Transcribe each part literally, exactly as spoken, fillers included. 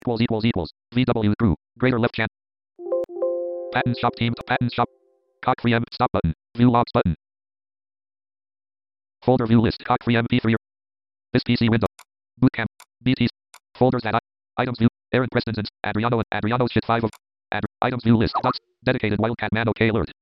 Equals equals equals. V W true. Greater left channel. Patents shop team. Patents shop. Cock free M. Stop button. View logs button. Folder view list. Cock free M P three. This P C window. Bootcamp. B T. Folders that I. Items view. Aaron Preston's and Adriano and Adriano shit five of. Ad, items view list. Docs. Dedicated Wildcat Man OK alert.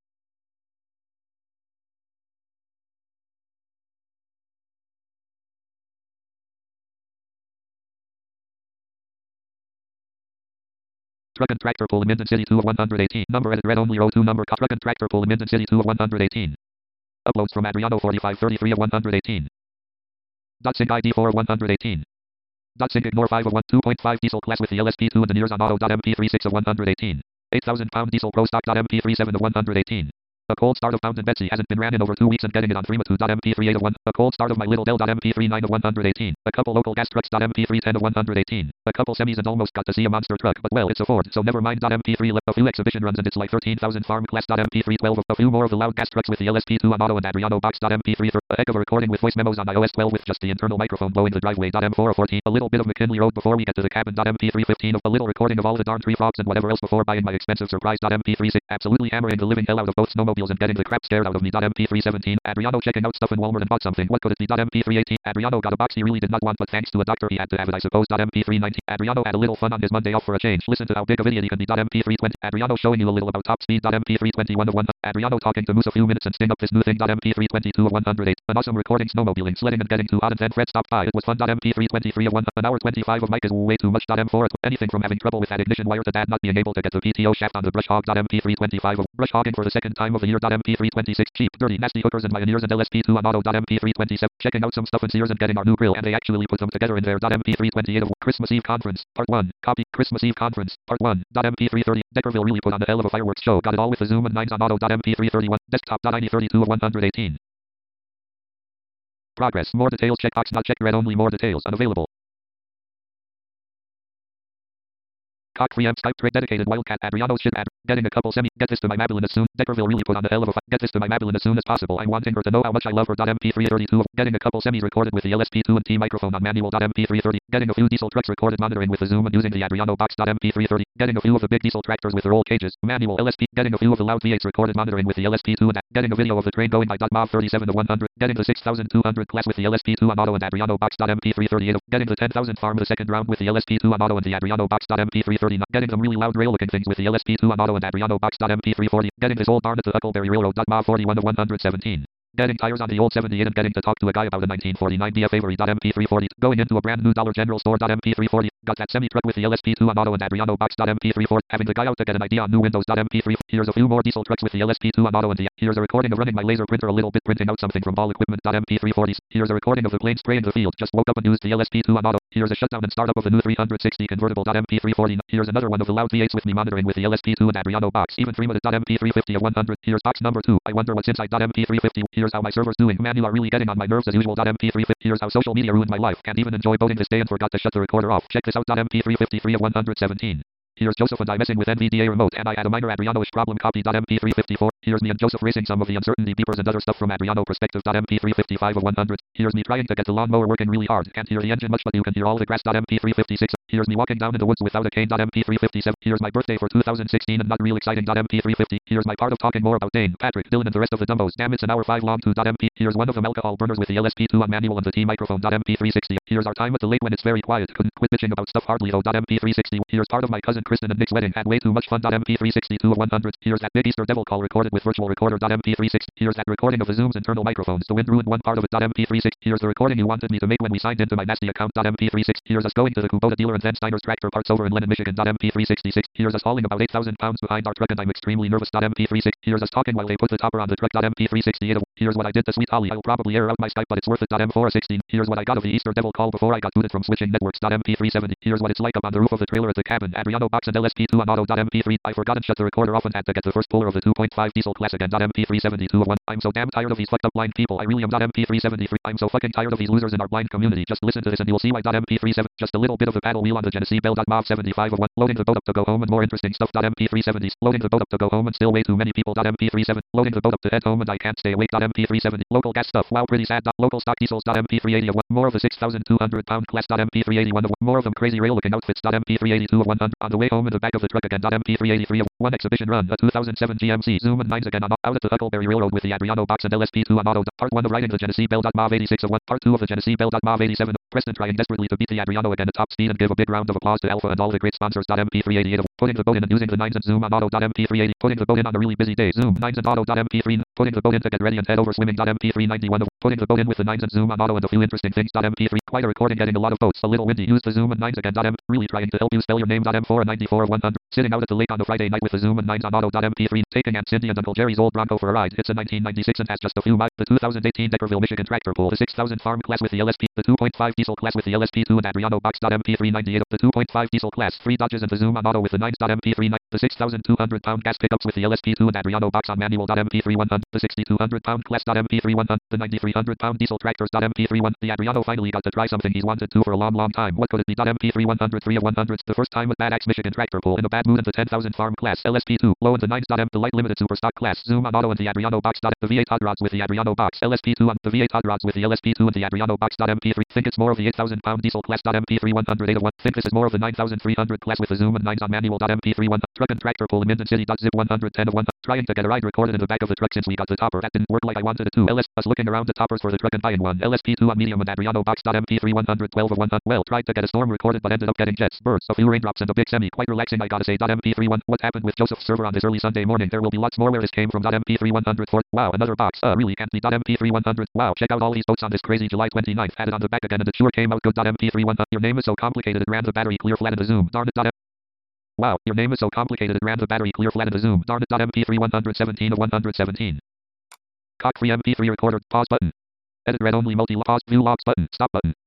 Truck and tractor pull in Minden City two of one hundred eighteen. Number edit red only row two number. Truck and tractor pull in Minden City two of one hundred eighteen. Uploads from Adriano forty-five thirty-three of one hundred eighteen. Dot sync I D four of one hundred eighteen. Dot sync ignore five of one two point five diesel class with the L S P two and the nears on auto. M P three six of one hundred eighteen. eight thousand pound diesel pro stock. M P three seven of one hundred eighteen. A cold start of Pound and Betsy hasn't been ran in over two weeks and getting it on three two. M P three eight of one. A cold start of my little Dell. M P three nine of one hundred eighteen. A couple local gas trucks. M P three ten of one hundred eighteen. A couple semis and almost got to see a monster truck, but well, it's a Ford, so never mind. M P three left a few exhibition runs and it's like thirteen thousand farm class. M P three twelve of a few more of the loud gas trucks with the L S P two on auto and Adriano box. M P three a heck of a recording with voice memos on i O S twelve with just the internal microphone blowing the driveway. M four fourteen a little bit of McKinley Road before we get to the cabin. M P three fifteen of a little recording of all the darn tree frogs and whatever else before buying my expensive surprise. M P three six absolutely hammering the living hell out of both snowmobiles and getting the crap scared out of me. M P three seventeen Adriano checking out stuff in Walmart and bought something. What could it be? M P three eighteen Adriano got a box he really did not want, but thanks to a doctor he had to have it, I suppose. M P three nineteen Adriano had a little fun on his Monday off for a change. Listen to how big of an idiot he can be. M P three twenty Adriano showing you a little about top speed. M P three twenty-one of one. Adriano talking to Moose a few minutes and sting up this new thing. M P three twenty-two of one hundred eight. An awesome recording snowmobiling, sledding and getting too hot and then Fred stopped by. It was fun. M P three twenty-three of one. An hour twenty-five of Mike is way too much. M four anything from having trouble with that ignition wire to dad not being able to get the P T O shaft on the brush hog. M P three twenty-five of brush hogging for the second time of the year. M P three twenty-six cheap, dirty, nasty hookers and Pioneers and L S P two on auto. M P three twenty-seven checking out some stuff in Sears and getting our new grill and they actually put them together in there. M P three twenty-eight of Christmas Eve conference part one copy Christmas Eve conference part one. M P three thirty Deckerville really put on a hell of a fireworks show. Got it all with the zoom and nines on auto. M P three thirty-one desktop. I D thirty-two of one hundred eighteen. Progress more details checkbox not checked red only more details unavailable. Cock free M Skype trade dedicated Wildcat Adriano shit ad getting a couple semi get this to my Madeline as soon Deckerville really put on a hell of a fight. Get this to my Madeline as soon as possible. I'm wanting her to know how much I love her. M P three thirty-two getting a couple semis recorded with the L S P two and T microphone on manual. M P three thirty getting a few diesel trucks recorded monitoring with the zoom and using the Adriano box. M P three thirty getting a few of the big diesel tractors with their old cages manual L S P getting a few of the loud V eights recorded monitoring with the L S P two and getting a video of the train going by. Mov thirty-seven to one hundred getting the six thousand two hundred class with the L S P two on auto and Adriano box. M P three thirty-eight getting the ten thousand farm the second round with the L S P two on auto and the Adriano box. M P three thirty getting some really loud rail looking things with the L S P two on auto and Adriano box. M P three forty getting this old barn at the Huckleberry Railroad. Mov forty-one to one hundred seventeen getting tires on the old seventy-eight and getting to talk to a guy about a nineteen forty-nine B F Avery. M P three forty going into a brand new Dollar General store. M P three forty got that semi truck with the L S P two on auto and Adriano box. M P three forty having the guy out to get an idea on new windows. M P three here's a few more diesel trucks with the L S P two on auto and the here's a recording of running my laser printer a little bit printing out something from ball equipment. M P three forty here's a recording of the plane spraying the field. Just woke up and used the L S P two on auto. Here's a shutdown and startup of the new three sixty convertible. M P three forty here's another one of the loud V eights with me monitoring with the L S P two and Adriano box. Even three minutes. M P three fifty of one hundred here's box number two. I wonder what's inside. M P three fifty here's how my server's doing. Man, you are really getting on my nerves as usual. M P three fifty here's how social media ruined my life. Can't even enjoy boating this day and forgot to shut the recorder off. Check this out. M P three fifty-three of one hundred seventeen. Here's Joseph and I messing with N V D A remote and I had a minor Adriano-ish problem. Copy. M P three fifty-four here's me and Joseph racing some of the uncertainty beepers and other stuff from Adriano perspective. M P three fifty-five of one hundred here's me trying to get the lawnmower working really hard. Can't hear the engine much but you can hear all the grass. M P three fifty-six here's me walking down in the woods without a cane. M P three fifty-seven here's my birthday for two thousand sixteen and not real exciting. M P three fifty here's my part of talking more about Dane, Patrick, Dylan and the rest of the dumbos. Damn, it's an hour five long. To M P here's one of them alcohol burners with the L S P two on manual and the T microphone. M P three sixty here's our time at the lake when it's very quiet. Couldn't quit bitching about stuff hardly though. M P three sixty here's part of my cousin Kristen and Nick's wedding. Had way too much fun. M P three sixty-two of one hundred here's that big Easter devil call recorded with virtual recorder. M P three sixty here's that recording of the Zoom's internal microphones. The wind ruined one part of it. M P three sixty here's the recording you wanted me to make when we signed into my nasty account. M P three sixty here's us going to the Kubota dealer and then Steiner's tractor parts over in Lennon, Michigan. M P three sixty-six here's us hauling about eight thousand pounds behind our truck and I'm extremely nervous. M P three sixty here's us talking while they put the topper on the truck. M P three sixty-eight here's what I did to Sweet Holly. I'll probably air out my Skype but it's worth it. M four sixteen here's what I got of the Easter devil call before I got booted from switching networks. M P three seventy here's what it's like up on the roof of the trailer at the cabin. Adriano box and L S P two on auto. M P three I forgot and shut the recorder off and had to get the first puller of the two point five diesel class again. M P three seventy-two of one I'm so damn tired of these fucked up blind people. I really am. M P three seventy-three I'm so fucking tired of these losers in our blind community. Just listen to this and you'll see why. M P three seven just a little bit of the paddle wheel wheel on the Genesee Bell.mov seventy-five of one. Loading the boat up to go home and more interesting stuff. M P three seventy. Loading the boat up to go home and still way too many people. M P three seventy. Loading the boat up to head home and I can't stay awake. M P three seventy. Local gas stuff. Wow, pretty sad. Local stock diesels. M P three eighty of one. More of the six thousand two hundred pound class. M P three eighty-one of one. More of them crazy rail looking outfits. M P three eighty-two of one hundred. On the way home in the back of the truck again. M P three eighty-three of one. Exhibition run. A two thousand seven G M C Zoom and nines again on out at the Huckleberry Railroad with the Adriano box and L S P two on auto. Part one of riding the Genesee Bell.mov eighty-six of one. Part two of the Genesee Bell.mov eighty-seven. Preston trying desperately to beat the Adriano again at top speed and give a big round of applause to Alpha and all the great sponsors. M P three eighty-eight of putting the boat in and using the nines and Zoom on auto. M P three eighty. Putting the boat in on a really busy day. Zoom nines and auto. M P three. Putting the boat in to get ready and head over swimming. M P three ninety-one of putting the boat in with the nines and Zoom on auto and a few interesting things. M P three. Quite a recording getting a lot of boats. A little windy. Use the Zoom and nines again. M really trying to help you spell your name. M four ninety-four of one hundred. Sitting out at the lake on a Friday night with the Zoom and nines on auto. M P three. Taking Aunt Cindy and Uncle Jerry's old Bronco for a ride. It's a nineteen ninety-six and has just a few miles. The two thousand eighteen Deckerville, Michigan tractor pull. The six thousand farm class with the L S P. The two point five diesel class with the L S P two and Adriano box. M P three ninety-eight. The two point five diesel class. Three Dodges and the Zoom on auto with the nines. M P three. The six thousand two hundred pound gas pickups with the L S P two and Adriano box on manual. M P three one hundred. The sixty-two hundred pound class. M P three one hundred. The ninety-three hundred pound diesel tractors. M P three one. The Adriano finally got to try something he's wanted to for a long, long time. What could it be? M P three one hundred. three of one hundred. The first time with Bad Axe Michigan tractor pull in a bad mood and the ten thousand farm class. L S P two. Low and the nines. M. The light limited super stock class. Zoom on auto and the Adriano box. The V eight hot rods with the Adriano box. L S P two on the V eight hot rods with the L S P two and the Adriano box. M P three. Think it's more of the eight thousand pound diesel class. M P three one hundred eight of one. Think this is more of the nine thousand three hundred class with the Zoom and nines on manual. M P three one. Truck and tractor pull in Minden City. Zip one hundred ten of one. Trying to get a ride recorded in the back of the truck since we got the topper. That didn't work like I wanted it to. L S. Us looking around the toppers for the truck and buying one. L S P two on medium and Adriano box. M P three one hundred twelve of one hundred. Well, tried to get a storm recorded but ended up getting jets, birds, a few raindrops and a big semi. Quite relaxing I gotta say. M P three one. What happened with Joseph's server on this early Sunday morning? There will be lots more where this came from. M P three one hundred four. Wow, another box. Uh, really can't be. M P three one hundred. Wow, check out all these boats on this crazy July twenty-ninth. Had it on the back again and it sure came out good. M P three one hundred. Your name is so complicated it ran the battery clear flat in the Zoom. Darn it. Wow, your name is so complicated it ran the battery clear flat in the Zoom. Darn it. M P three one hundred seventeen of one hundred seventeen. Cock free M P three recorder. Pause button. Edit read only multi pause view logs button. Stop button.